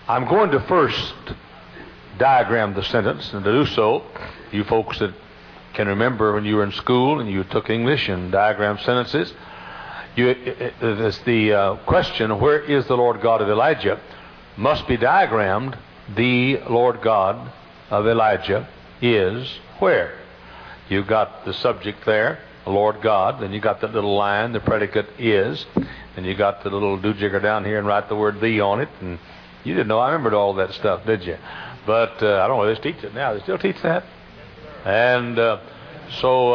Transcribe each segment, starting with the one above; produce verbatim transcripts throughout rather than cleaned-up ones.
I'm going to first diagram the sentence, and to do so, you folks that can remember when you were in school and you took English and diagrammed sentences, you, it, it, it's the uh, question, where is the Lord God of Elijah, must be diagrammed. The Lord God of Elijah is where? You've got the subject there, the Lord God, then you got that little line, the predicate is, and you got the little doojigger down here and write the word thee on it, and you didn't know I remembered all that stuff, did you? But uh, I don't know if they teach it now. They still teach that? And uh, so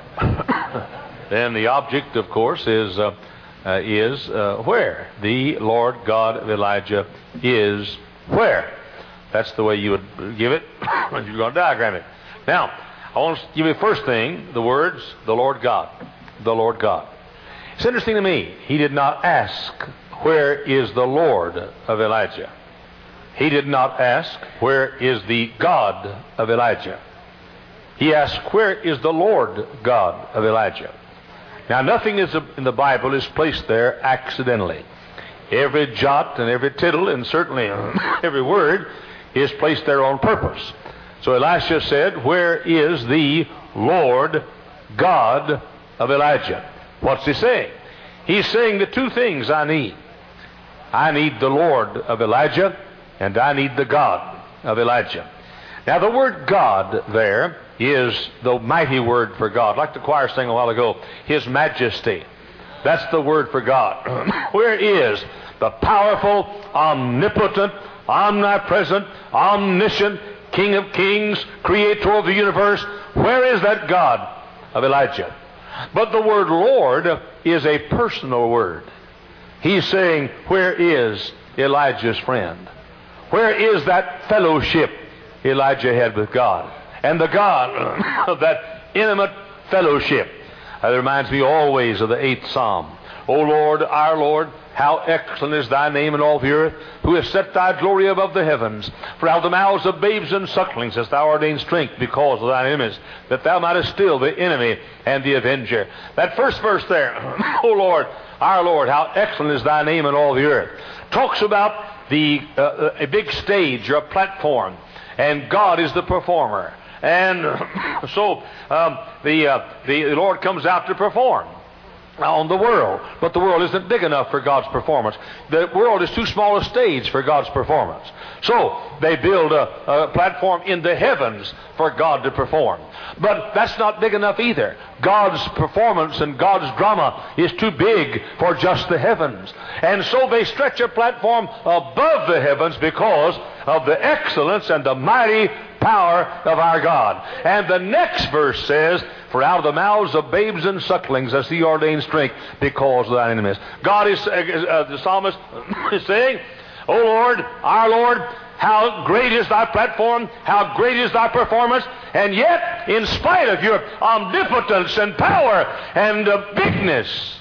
uh, then the object, of course, is uh, uh, is uh, where? The Lord God of Elijah is where? That's the way you would give it when you're going to diagram it. Now, I want to give you the first thing, the words, the Lord God. The Lord God. It's interesting to me, he did not ask, where is the Lord of Elijah? He did not ask, where is the God of Elijah? He asked, where is the Lord God of Elijah? Now, nothing is in the Bible is placed there accidentally. Every jot and every tittle, and certainly every word, is placed there on purpose. So Elisha said, where is the Lord God of Elijah? What's he saying? He's saying the two things I need. I need the Lord of Elijah, and I need the God of Elijah. Now, the word God there is the mighty word for God. Like the choir sang a while ago, His Majesty. That's the word for God. Where is the powerful, omnipotent, omnipresent, omniscient, King of kings, creator of the universe? Where is that God of Elijah? But the word Lord is a personal word. He's saying, where is Elijah's friend? Where is that fellowship Elijah had with God? And the God of that intimate fellowship. That reminds me always of the eighth Psalm. O Lord, our Lord, how excellent is thy name in all the earth, who hast set thy glory above the heavens. For out of the mouths of babes and sucklings hast thou ordained strength because of thine enemies, that thou mightest still the enemy and the avenger. That first verse there, O Lord, our Lord, how excellent is thy name in all the earth, talks about the uh, a big stage or a platform, and God is the performer. And so um, the, uh, the the Lord comes out to perform on the world, but the world isn't big enough for God's performance. The world is too small a stage for God's performance. So they build a, a platform in the heavens for God to perform. But that's not big enough either. God's performance and God's drama is too big for just the heavens. And so they stretch a platform above the heavens because of the excellence and the mighty power of our God. And the next verse says, for out of the mouths of babes and sucklings hast he ordained strength because of thine enemies. God is, uh, uh, the psalmist is saying, O Lord, our Lord, how great is thy platform, how great is thy performance, and yet, in spite of your omnipotence and power and uh, bigness,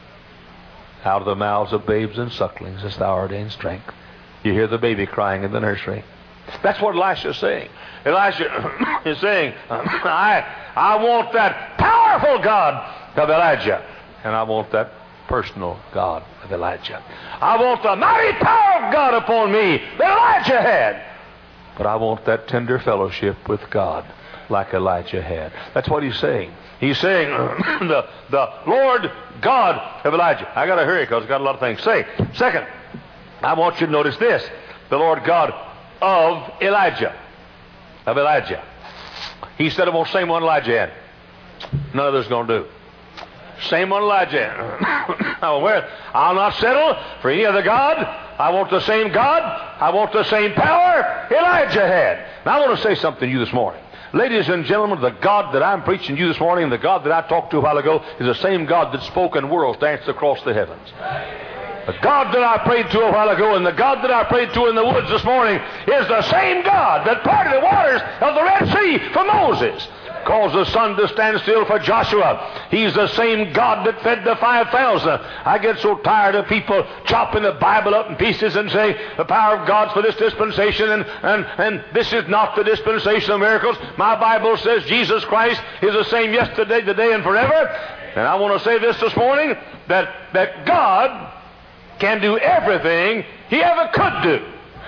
out of the mouths of babes and sucklings hast thou ordained strength. You hear the baby crying in the nursery. That's what Elisha is saying. Elisha is saying, I, I want that powerful God of Elijah, and I want that personal God of Elijah. I want the mighty power of God upon me that Elijah had, but I want that tender fellowship with God like Elijah had. That's what he's saying. He's saying, the, the Lord God of Elijah. I got to hurry because I've got a lot of things to say. Second, I want you to notice this. The Lord God of Elijah. Of Elijah. He said, I'm going to same one Elijah had. None of this is going to do. Same one Elijah had. I'll not settle for any other God. I want the same God. I want the same power Elijah had. Now I want to say something to you this morning. Ladies and gentlemen, the God that I'm preaching to you this morning, the God that I talked to a while ago, is the same God that spoke and worlds danced across the heavens. The God that I prayed to a while ago and the God that I prayed to in the woods this morning is the same God that parted the waters of the Red Sea for Moses, caused the sun to stand still for Joshua. He's the same God that fed the five thousand. I get so tired of people chopping the Bible up in pieces and saying the power of God's for this dispensation and, and, and this is not the dispensation of miracles. My Bible says Jesus Christ is the same yesterday, today, and forever. And I want to say this this morning, that, that God can do everything He ever could do.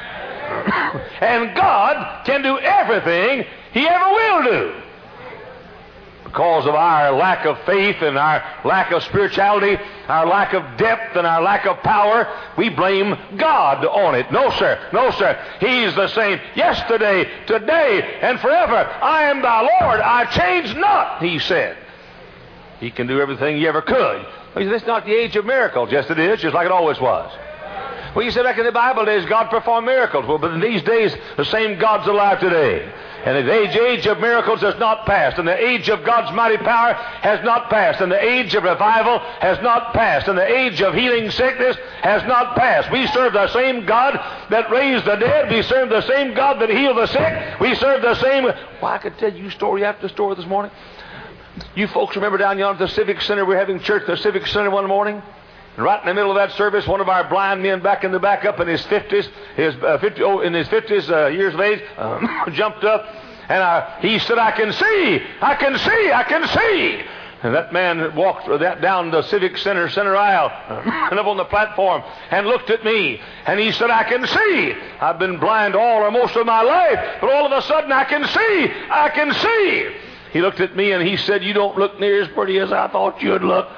And God can do everything He ever will do. Because of our lack of faith and our lack of spirituality, our lack of depth and our lack of power, we blame God on it. No, sir. No, sir. He's the same yesterday, today, and forever. I am thy Lord. I change not, He said. He can do everything He ever could. Well, that's not the age of miracles. Yes, it is, just like it always was. Well, you said back in the Bible days, God performed miracles. Well, but in these days, the same God's alive today. And the age, age of miracles has not passed. And the age of God's mighty power has not passed. And the age of revival has not passed. And the age of healing sickness has not passed. We serve the same God that raised the dead. We serve the same God that healed the sick. We serve the same... Well, I could tell you story after story this morning. You folks remember down yonder at the Civic Center, we were having church at the Civic Center one morning? And right in the middle of that service, one of our blind men back in the back up in his fifties, his uh, fifty, oh, in his fifties uh, years of age, uh, jumped up, and uh, he said, I can see, I can see, I can see. And that man walked that down the Civic Center center aisle and up on the platform and looked at me. And he said, I can see. I've been blind all or most of my life, but all of a sudden I can see, I can see. He looked at me and he said, you don't look near as pretty as I thought you'd look.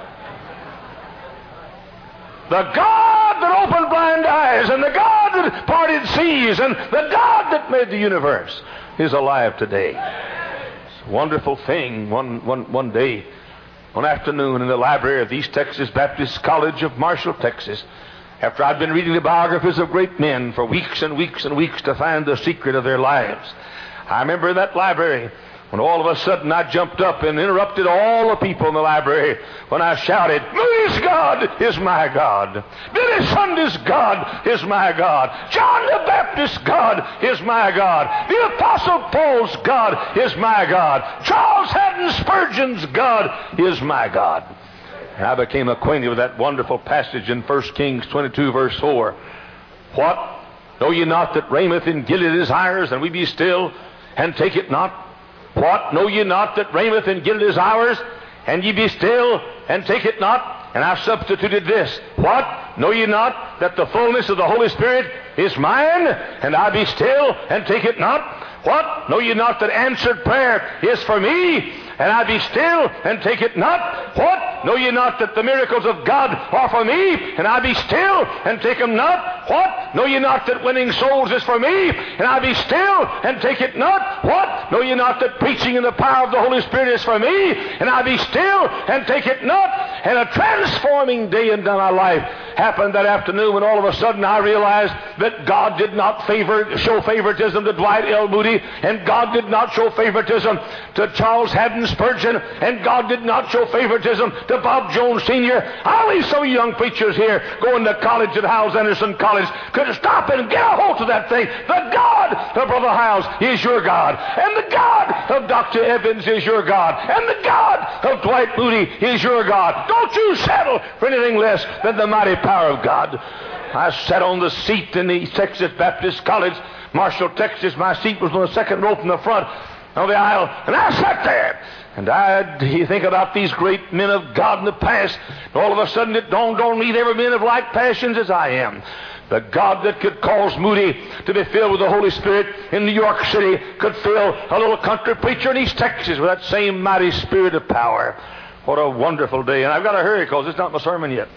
The God that opened blind eyes and the God that parted seas and the God that made the universe is alive today. It's a wonderful thing. One, one, one day, one afternoon in the library of East Texas Baptist College of Marshall, Texas, after I'd been reading the biographies of great men for weeks and weeks and weeks to find the secret of their lives, I remember in that library when all of a sudden I jumped up and interrupted all the people in the library when I shouted, Moody's God is my God. Billy Sunday's God is my God. John the Baptist's God is my God. The Apostle Paul's God is my God. Charles Haddon Spurgeon's God is my God. And I became acquainted with that wonderful passage in First Kings twenty-two, verse four. What? Know ye not that reigneth in Gilead is ours, and we be still, and take it not? What? Know ye not that reigneth in Gilead is ours, and ye be still, and take it not? And I've substituted this. What? Know ye not that the fullness of the Holy Spirit is mine, and I be still, and take it not? What? Know ye not that answered prayer is for me, and I be still, and take it not? What? Know ye not that the miracles of God are for me, and I be still, and take them not? What? Know ye not that winning souls is for me, and I be still, and take it not? What? Know ye not that preaching in the power of the Holy Spirit is for me, and I be still, and take it not? And a transforming day in my life happened that afternoon when all of a sudden I realized that God did not favor, show favoritism to Dwight L. Moody, and God did not show favoritism to Charles Haddon Spurgeon, and God did not show favoritism to Bob Jones Senior All these so young preachers here going to college at Howells Anderson College could stop and get a hold of that thing. The God of Brother Howells is your God, and the God of Doctor Evans is your God, and the God of Dwight Moody is your God. Don't you settle for anything less than the mighty power of God. I sat on the seat in the East Texas Baptist College, Marshall, Texas. My seat was on the second row from the front of the aisle, and I sat there. And I you think about these great men of God in the past, and all of a sudden it dawned on me they were men of like passions as I am. The God that could cause Moody to be filled with the Holy Spirit in New York City could fill a little country preacher in East Texas with that same mighty spirit of power. What a wonderful day. And I've got to hurry because it's not my sermon yet.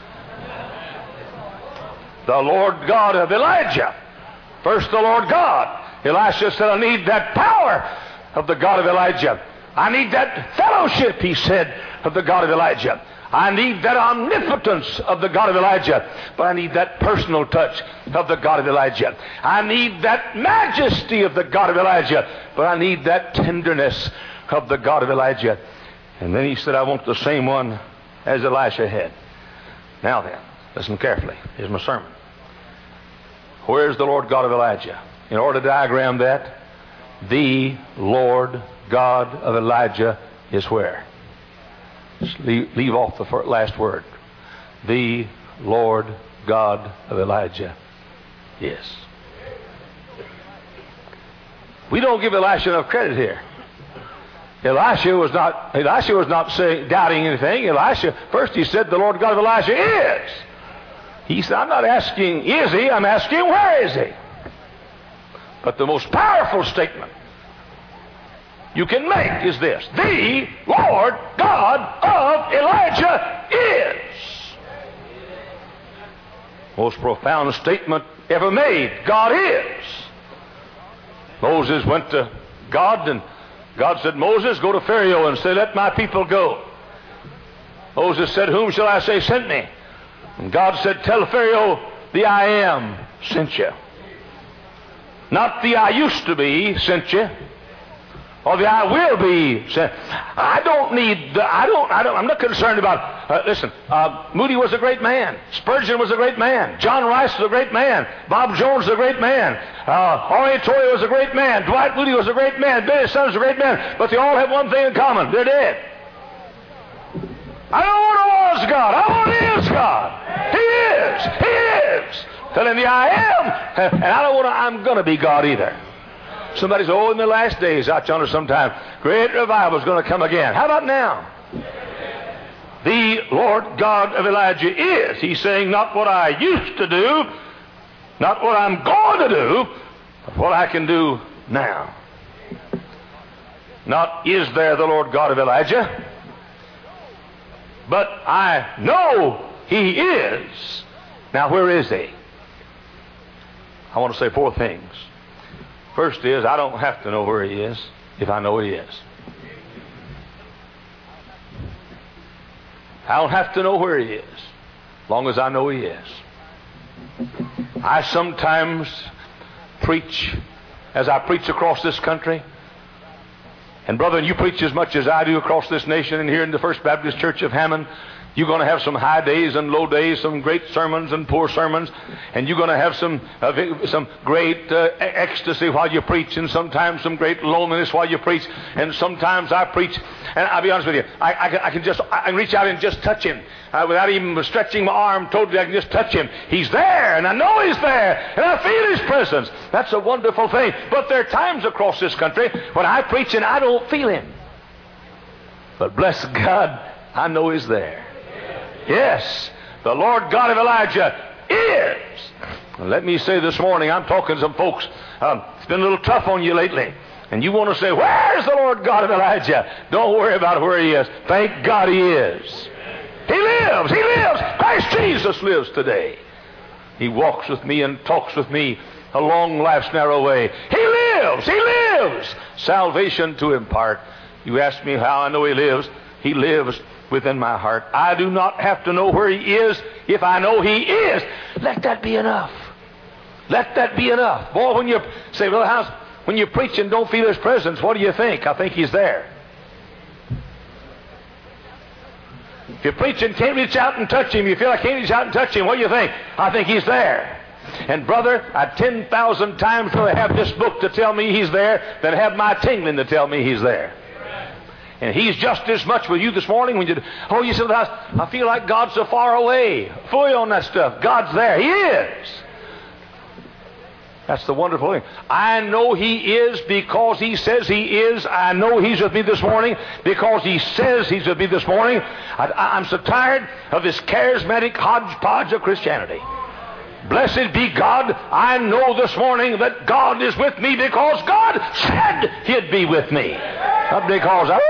The Lord God of Elijah. First the Lord God. Elisha said, I need that power of the God of Elijah. I need that fellowship, he said, of the God of Elijah. I need that omnipotence of the God of Elijah, but I need that personal touch of the God of Elijah. I need that majesty of the God of Elijah, but I need that tenderness of the God of Elijah. And then he said, I want the same one as Elisha had. Now then, listen carefully. Here's my sermon. Where is the Lord God of Elijah? In order to diagram that, the Lord God of Elijah is where? Just leave, leave off the first, last word. The Lord God of Elijah is. We don't give Elisha enough credit here. Elisha was not Elisha was not saying, doubting anything. Elisha, first he said the Lord God of Elijah is. He said, I'm not asking is he, I'm asking where is he? But the most powerful statement you can make is this: the Lord God of Elijah is. Most profound statement ever made. God is. Moses went to God, and God said, Moses, go to Pharaoh and say, let my people go. Moses said, whom shall I say sent me? And God said, tell Pharaoh, the I am sent you. Not the I used to be sent you, or the I will be sent. I don't need, the, I don't, I don't, I'm not concerned about, uh, listen, uh, Moody was a great man. Spurgeon was a great man. John Rice was a great man. Bob Jones was a great man. Uh, Henri Torrey was a great man. Dwight Moody was a great man. Billy Sunday was a great man. But they all have one thing in common. They're dead. I don't want to was God. I want to is God. He is. He is. Tell him the I am. And I don't want to, I'm going to be God either. Somebody says, oh, in the last days, out yonder sometime, great revival is going to come again. How about now? The Lord God of Elijah is. He's saying not what I used to do, not what I'm going to do, but what I can do now. Not is there the Lord God of Elijah, but I know He is. Now, where is He? I want to say four things. First is, I don't have to know where He is if I know He is. I don't have to know where He is as long as I know He is. I sometimes preach as I preach across this country. And brother, you preach as much as I do across this nation and here in the First Baptist Church of Hammond. You're going to have some high days and low days, some great sermons and poor sermons, and you're going to have some uh, some great uh, ecstasy while you preach, and sometimes some great loneliness while you preach. And sometimes I preach, and I'll be honest with you, I, I, can, I can just I can reach out and just touch Him uh, without even stretching my arm totally. I can just touch Him. He's there, and I know He's there, and I feel His presence. That's a wonderful thing. But there are times across this country when I preach and I don't feel Him. But bless God, I know He's there. Yes, the Lord God of Elijah is. Let me say this morning, I'm talking to some folks, um, it's been a little tough on you lately, and you want to say, where's the Lord God of Elijah? Don't worry about where He is. Thank God He is. He lives. He lives. Christ Jesus lives today. He walks with me and talks with me along life's narrow way. He lives. He lives. Salvation to impart. You ask me how I know He lives. He lives within my heart. I do not have to know where He is if I know He is. Let that be enough. Let that be enough. Boy, when you say, well, how's, when you preach and don't feel His presence, what do you think? I think He's there. If you preach and can't reach out and touch Him, you feel like I can't reach out and touch Him, what do you think? I think He's there. And brother, I'd ten thousand times rather have this book to tell me He's there than have my tingling to tell me He's there. And He's just as much with you this morning when you, oh, you said, I, I feel like God's so far away. Fully on that stuff. God's there. He is. That's the wonderful thing. I know He is because He says He is. I know He's with me this morning because He says He's with me this morning. I, I'm so tired of this charismatic hodgepodge of Christianity. Blessed be God. I know this morning that God is with me because God said He'd be with me. Not because I...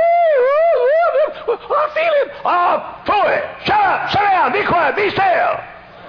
I feel Him. Oh, throw it. Shut up. Sit down. Be quiet. Be still.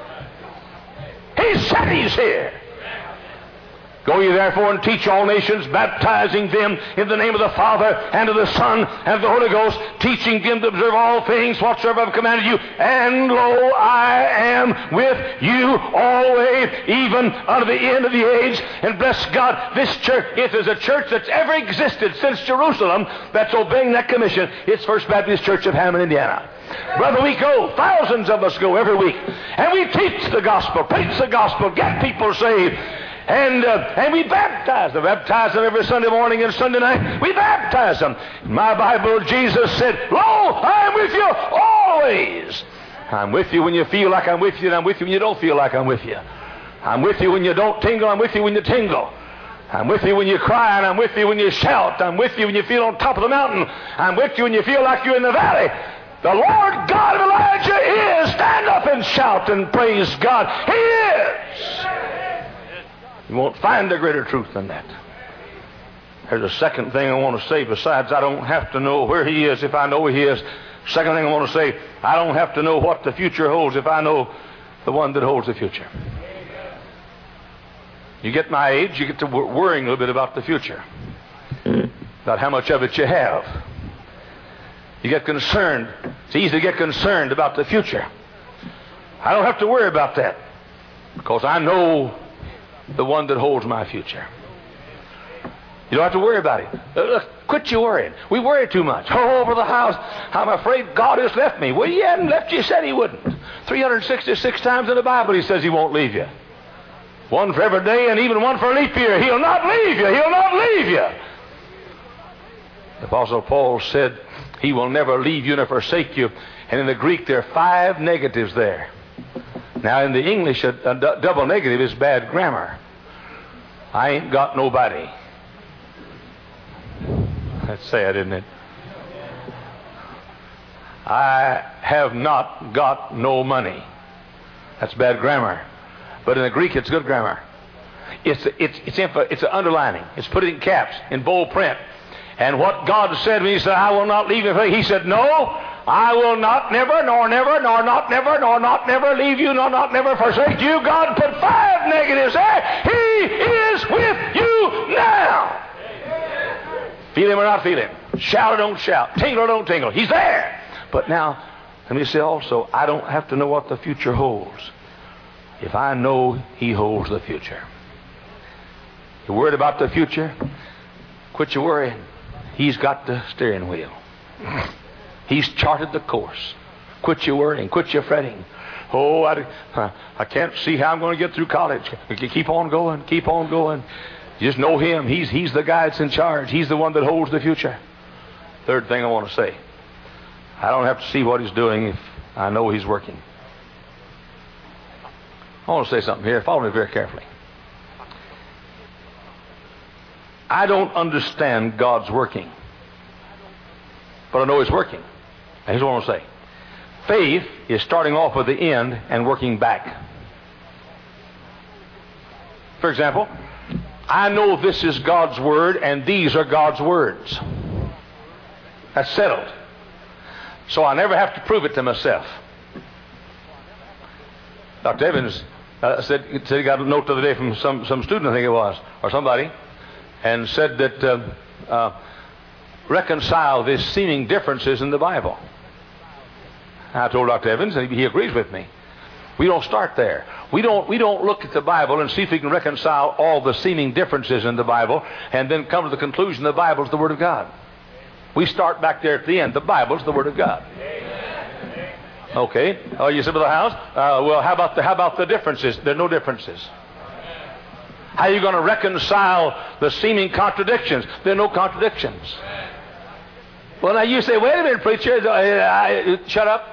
He said He's here. Go ye therefore and teach all nations, baptizing them in the name of the Father and of the Son and of the Holy Ghost, teaching them to observe all things whatsoever I've commanded you. And lo, I am with you always, even unto the end of the age. And bless God, this church, if there's a church that's ever existed since Jerusalem that's obeying that commission, it's First Baptist Church of Hammond, Indiana. Brother, we go, thousands of us go every week, and we teach the gospel, preach the gospel, get people saved. And uh, and we baptize them. Baptize them every Sunday morning and Sunday night. We baptize them. In my Bible, Jesus said, lo, I am with you always. I'm with you when you feel like I'm with you, and I'm with you when you don't feel like I'm with you. I'm with you when you don't tingle. I'm with you when you tingle. I'm with you when you cry, and I'm with you when you shout. I'm with you when you feel on top of the mountain. I'm with you when you feel like you're in the valley. The Lord God of Elijah is. Stand up and shout and praise God. He is. You won't find a greater truth than that. There's a second thing I want to say besides I don't have to know where he is if I know he is. Second thing I want to say, I don't have to know what the future holds if I know the one that holds the future. You get my age, you get to worrying a little bit about the future. About how much of it you have. You get concerned. It's easy to get concerned about the future. I don't have to worry about that because I know the one that holds my future. You don't have to worry about it. Uh, quit you worrying. We worry too much. Oh, over the house. I'm afraid God has left me. Well, he hadn't left you. He said he wouldn't. three hundred sixty-six times in the Bible he says he won't leave you. One for every day and even one for a leap year. He'll not leave you. He'll not leave you. The Apostle Paul said he will never leave you nor forsake you. And in the Greek there are five negatives there. Now in the English a, a d- double negative is bad grammar. I ain't got nobody. That's sad, isn't it? I have not got no money. That's bad grammar. But in the Greek it's good grammar. It's it's it's info, it's an underlining. It's put in caps in bold print. And what God said when he said, I will not leave you. He said, no, I will not never, nor never, nor not never, nor not never leave you, nor not never forsake you. God put five negatives there. He is with you now. Feel him or not feel him. Shout or don't shout. Tingle or don't tingle. He's there. But now, let me say also, I don't have to know what the future holds if I know he holds the future. You're worried about the future? Quit your worrying. He's got the steering wheel. He's charted the course. Quit your worrying. Quit your fretting. Oh, I, I can't see how I'm going to get through college. Keep on going. Keep on going. Just know him. He's, he's the guy that's in charge. He's the one that holds the future. Third thing I want to say. I don't have to see what he's doing if I know he's working. I want to say something here. Follow me very carefully. I don't understand God's working, but I know he's working. And here's what I want to say. Faith is starting off at the end and working back. For example, I know this is God's word and these are God's words. That's settled. So I never have to prove it to myself. Doctor Evans uh, said, said he got a note the other day from some, some student, I think it was, or somebody, and said that uh, uh, reconcile these seeming differences in the Bible. I told Doctor Evans, and he agrees with me. We don't start there. We don't, we don't look at the Bible and see if we can reconcile all the seeming differences in the Bible and then come to the conclusion the Bible is the Word of God. We start back there at the end. The Bible is the Word of God. Okay. Oh, you said to the house? Uh, well, how about the how about the differences? There are no differences. How are you going to reconcile the seeming contradictions? There are no contradictions. Well, now you say, wait a minute, preacher. I, I, shut up.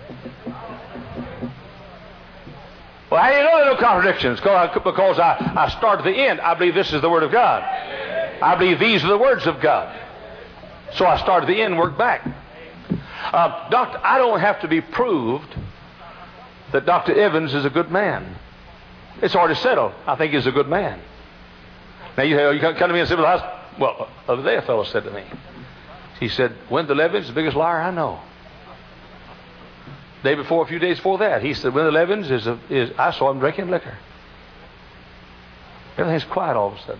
Well, how do you know there are no contradictions? Because I, I start at the end. I believe this is the Word of God. I believe these are the words of God. So I start at the end and work back. Uh, doctor, I don't have to be proved that Doctor Evans is a good man. It's already settled. I think he's a good man. Now you, you come to me and say, well, I, well, the other day a fellow said to me, he said, Wendell Evans is the biggest liar I know. The day before, a few days before that, he said, Wendell Evans is, a, is I saw him drinking liquor. Everything's quiet all of a sudden.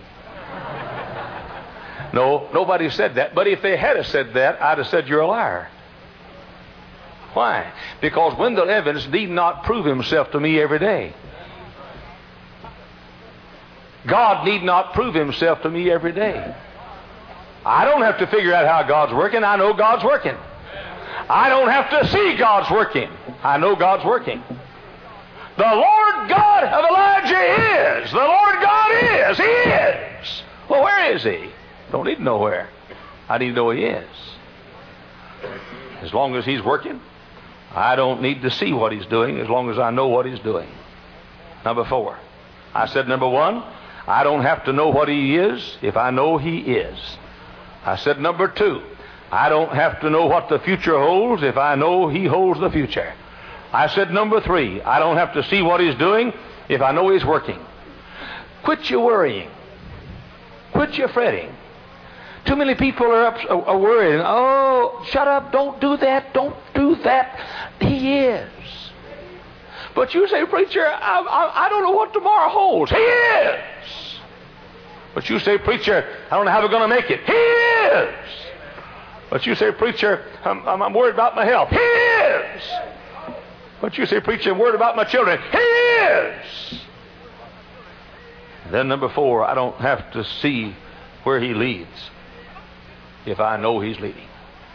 No, nobody said that. But if they had said that, I'd have said you're a liar. Why? Because Wendell Evans need not prove himself to me every day. God need not prove himself to me every day. I don't have to figure out how God's working. I know God's working. I don't have to see God's working. I know God's working. The Lord God of Elijah is. The Lord God is. He is. Well, where is he? Don't need to know where. I need to know he is. As long as he's working, I don't need to see what he's doing as long as I know what he's doing. Number four. I said number one, I don't have to know what he is if I know he is. I said number two, I don't have to know what the future holds if I know he holds the future. I said number three, I don't have to see what he's doing if I know he's working. Quit your worrying. Quit your fretting. Too many people are, up, are, are worrying. Oh, shut up. Don't do that. Don't do that. He is. But you say, preacher, I, I, I don't know what tomorrow holds. He is. But you say, preacher, I don't know how we're going to make it. He is. But you say, preacher, I'm, I'm, I'm worried about my health. He is. But you say, preacher, I'm worried about my children. He is. Then number four, I don't have to see where he leads if I know he's leading.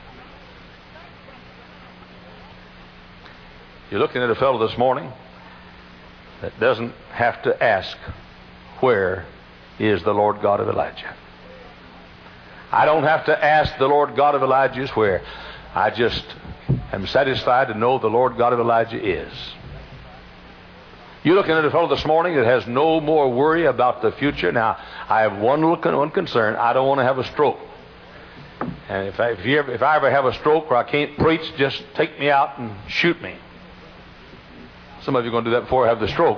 You're looking at a fellow this morning that doesn't have to ask, where is the Lord God of Elijah? I don't have to ask the Lord God of Elijah is where. I just am satisfied to know the Lord God of Elijah is. You're looking at a fellow this morning that has no more worry about the future. Now, I have one look and one concern. I don't want to have a stroke. And if I, if, you ever, if I ever have a stroke where I can't preach, just take me out and shoot me. Some of you are going to do that before I have the stroke.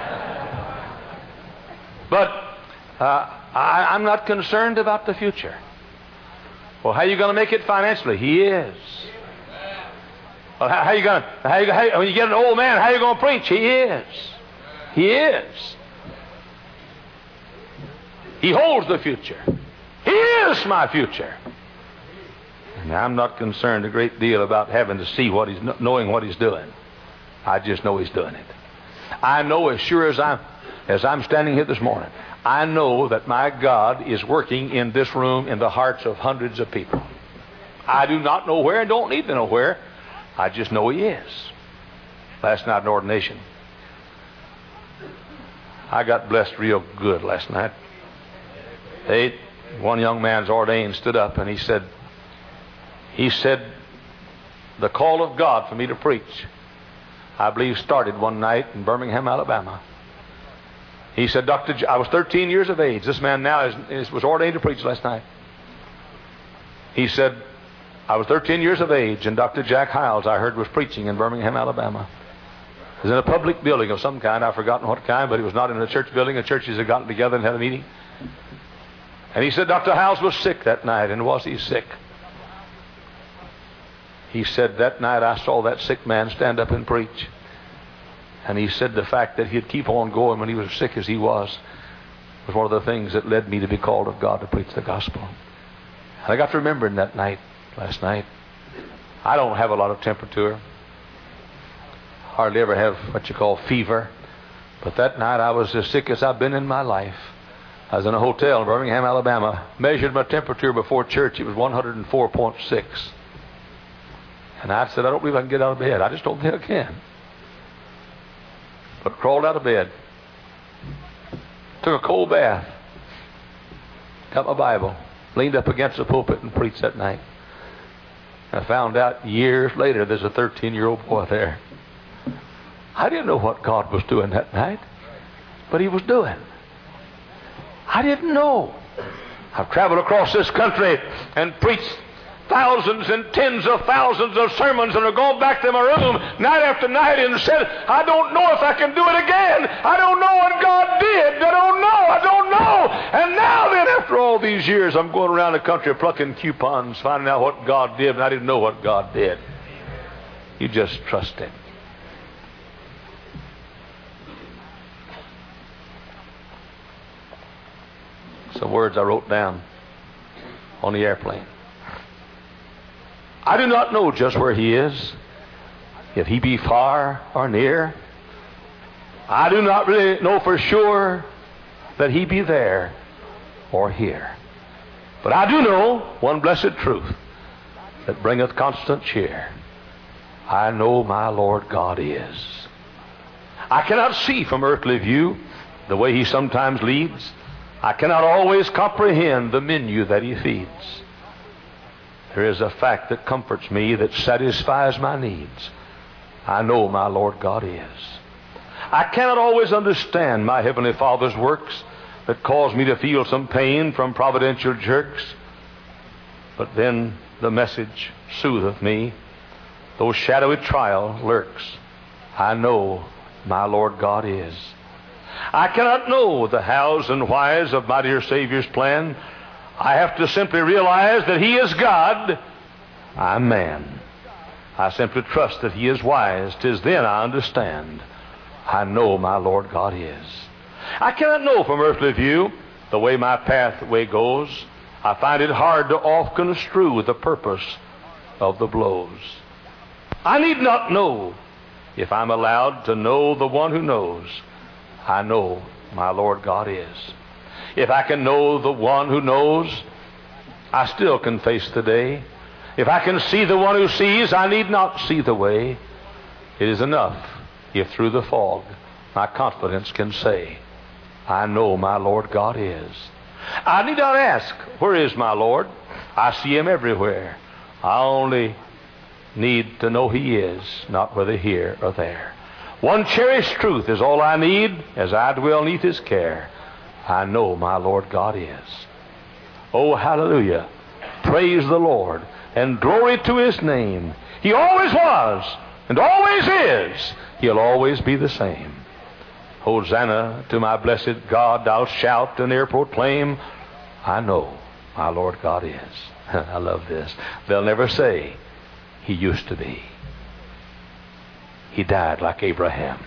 But uh, I, I'm not concerned about the future. Well, how are you going to make it financially? He is. Well, how, how are you going to, how you, how, when you get an old man, how are you going to preach? He is. He is. He holds the future. He is my future. And I'm not concerned a great deal about having to see what he's, knowing what he's doing. I just know he's doing it. I know as sure as I'm, as I'm standing here this morning, I know that my God is working in this room in the hearts of hundreds of people. I do not know where and don't need to know where. I just know he is. Last night in ordination, I got blessed real good last night. They, one young man's ordained stood up and he said, he said, the call of God for me to preach, I believe, started one night in Birmingham, Alabama. He said, Doctor J- I was thirteen years of age. This man now is, is, was ordained to preach last night. He said, I was thirteen years of age, and Doctor Jack Hiles, I heard, was preaching in Birmingham, Alabama. It was in a public building of some kind. I've forgotten what kind, but it was not in a church building. The churches had gotten together and had a meeting. And he said Doctor Hiles was sick that night. And was he sick? He said, that night I saw that sick man stand up and preach. And he said the fact that he'd keep on going when he was as sick as he was was one of the things that led me to be called of God to preach the gospel. And I got to remembering that night, last night. I don't have a lot of temperature. Hardly ever have what you call fever. But that night I was as sick as I've been in my life. I was in a hotel in Birmingham, Alabama. Measured my temperature before church. It was one hundred four point six. And I said, I don't believe I can get out of bed. I just don't think I can. But crawled out of bed. Took a cold bath. Got my Bible. Leaned up against the pulpit and preached that night. I found out years later there's a thirteen-year-old boy there. I didn't know what God was doing that night. But he was doing. I didn't know. I've traveled across this country and preached thousands and tens of thousands of sermons, and I've gone back to my room night after night and said, I don't know if I can do it again. I don't know what God did. I don't know. I don't know. And now then, after all these years, I'm going around the country plucking coupons, finding out what God did, and I didn't know what God did. You just trust Him. Some words I wrote down on the airplane. I do not know just where He is, if He be far or near. I do not really know for sure that He be there or here. But I do know one blessed truth that bringeth constant cheer. I know my Lord God is. I cannot see from earthly view the way He sometimes leads. I cannot always comprehend the menu that He feeds. There is a fact that comforts me, that satisfies my needs. I know my Lord God is. I cannot always understand my Heavenly Father's works that cause me to feel some pain from providential jerks. But then the message sootheth me. Though shadowy trial lurks, I know my Lord God is. I cannot know the hows and whys of my dear Savior's plan. I have to simply realize that He is God. I'm man. I simply trust that He is wise. 'Tis then I understand. I know my Lord God is. I cannot know from earthly view the way my pathway goes. I find it hard to oft construe the purpose of the blows. I need not know if I'm allowed to know the one who knows. I know my Lord God is. If I can know the one who knows, I still can face the day. If I can see the one who sees, I need not see the way. It is enough if through the fog my confidence can say, I know my Lord God is. I need not ask, where is my Lord? I see Him everywhere. I only need to know He is, not whether here or there. One cherished truth is all I need as I dwell neath His care. I know my Lord God is. Oh, hallelujah. Praise the Lord and glory to His name. He always was and always is. He'll always be the same. Hosanna to my blessed God, thou shalt and e'er proclaim, I know my Lord God is. I love this. They'll never say, He used to be. He died like Abraham.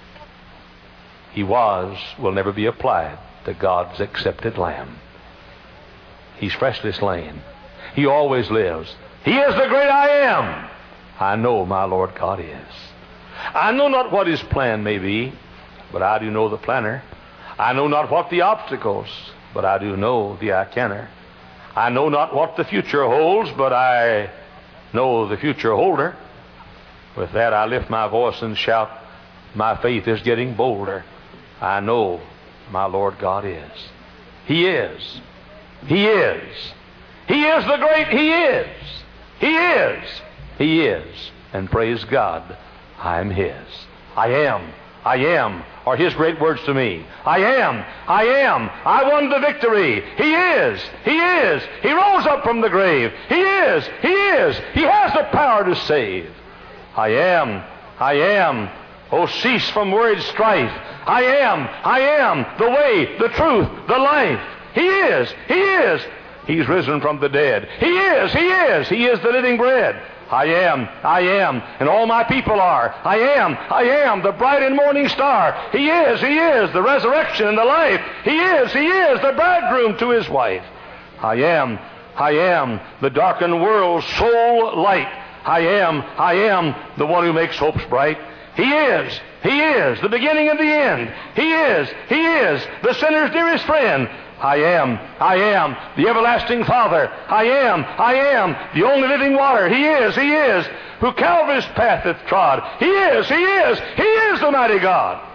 He was will never be applied to God's accepted lamb. He's freshly slain. He always lives. He is the great I am. I know my Lord God is. I know not what His plan may be, but I do know the planner. I know not what the obstacles, but I do know the I canner. I know not what the future holds, but I know the future holder. With that I lift my voice and shout, my faith is getting bolder. I know my Lord God is. He is. He is. He is the great He is. He is. He is. And praise God, I am His. I am. I am are His great words to me. I am. I am. I won the victory. He is. He is. He rose up from the grave. He is. He is. He has the power to save. I am. I am. Oh, cease from worried strife. I am. I am the way, the truth, the life. He is. He is. He's risen from the dead. He is. He is. He is the living bread. I am, I am, and all my people are. I am, I am, the bright and morning star. He is, He is, the resurrection and the life. He is, He is, the bridegroom to His wife. I am, I am, the darkened world's sole light. I am, I am, the one who makes hopes bright. He is, He is, the beginning and the end. He is, He is, the sinner's dearest friend. I am, I am, the everlasting Father. I am, I am, the only living water. He is, He is, who Calvary's path hath trod. He is, He is, He is the mighty God.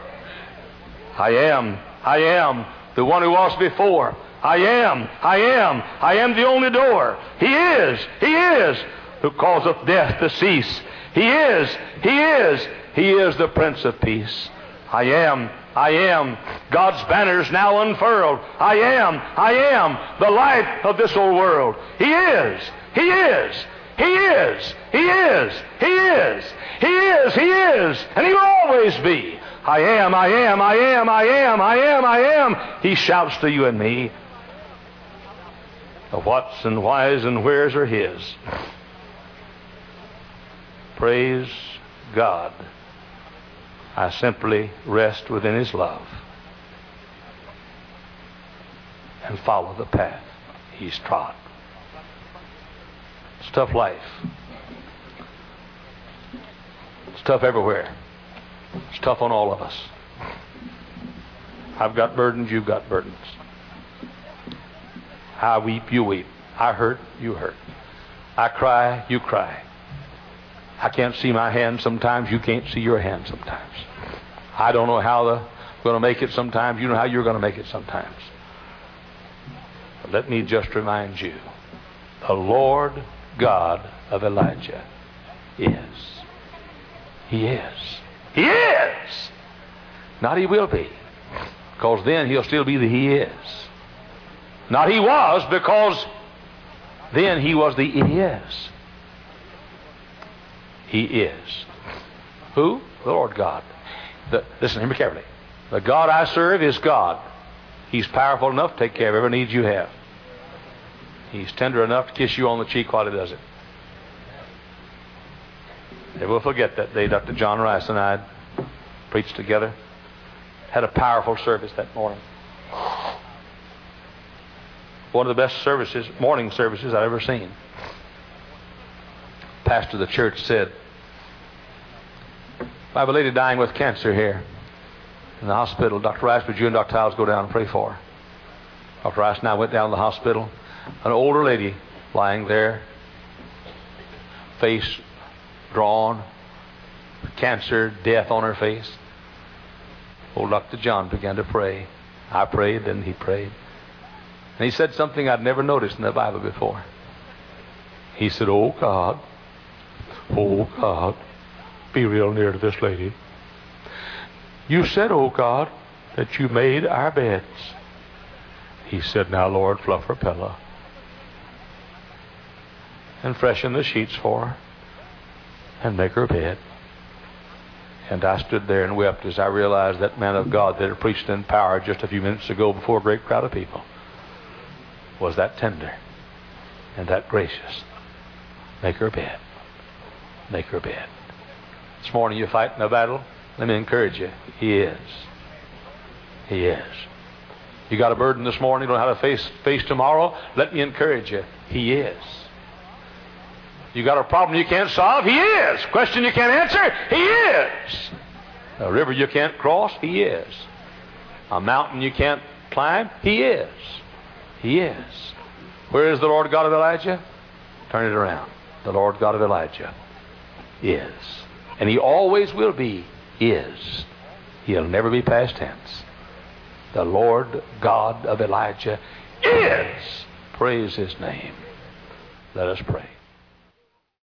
I am, I am, the one who was before. I am, I am, I am the only door. He is, He is, who causeth death to cease. He is, He is, He is the Prince of Peace. I am, I am, God's banners now unfurled. I am, I am, the light of this old world. He is, He is, He is, He is, He is, He is, He is, and He will always be. I am, I am, I am, I am, I am, I am. He shouts to you and me. The whats and whys and wheres are His. Praise God. I simply rest within His love and follow the path He's trod. It's tough life. It's tough everywhere. It's tough on all of us. I've got burdens, you've got burdens. I weep, you weep. I hurt, you hurt. I cry, you cry. I can't see my hand sometimes, you can't see your hand sometimes. I don't know how I'm going to make it sometimes, you know how you're going to make it sometimes. But let me just remind you, the Lord God of Elijah is. He is. He is! Not He will be, because then He'll still be the He is. Not He was, because then He was the It is. He is. Who? The Lord God. The, listen, hear me carefully. The God I serve is God. He's powerful enough to take care of every need you have. He's tender enough to kiss you on the cheek while He does it. Never will forget that day Doctor John Rice and I preached together. Had a powerful service that morning. One of the best services, morning services I've ever seen. Pastor of the church said, I have a lady dying with cancer here in the hospital. Doctor Rice, would you and Doctor Howes go down and pray for her? Doctor Rice and I went down to the hospital. An older lady lying there, face drawn, cancer, death on her face. Old Doctor John began to pray. I prayed, and he prayed. And he said something I'd never noticed in the Bible before. He said, oh God, oh God, be real near to this lady. You said, oh God, that you made our beds. He said, now Lord, fluff her pillow and freshen the sheets for her and make her bed. And I stood there and wept as I realized that man of God that had preached in power just a few minutes ago before a great crowd of people was that tender and that gracious. Make her bed. Make her bed. This morning you're fighting a battle. Let me encourage you. He is. He is. You got a burden this morning. You don't know how to face, face tomorrow. Let me encourage you. He is. You got a problem you can't solve? He is. Question you can't answer? He is. A river you can't cross? He is. A mountain you can't climb? He is. He is. Where is the Lord God of Elijah? Turn it around. The Lord God of Elijah is. And He always will be is. He'll never be past tense. The Lord God of Elijah is. Praise His name. Let us pray.